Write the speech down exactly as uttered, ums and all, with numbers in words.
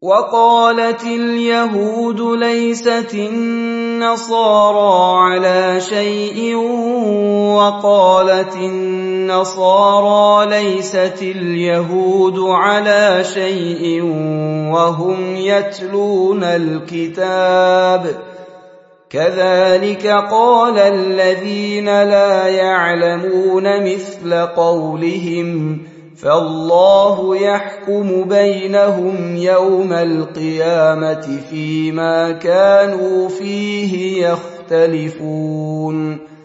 وقالت اليهود ليست النصارى على شيء وقالت النصارى ليست اليهود على شيء وهم يتلون الكتاب كذلك قال الذين لا يعلمون مثل قولهم فالله يحكم بينهم يوم القيامة فيما كانوا فيه يختلفون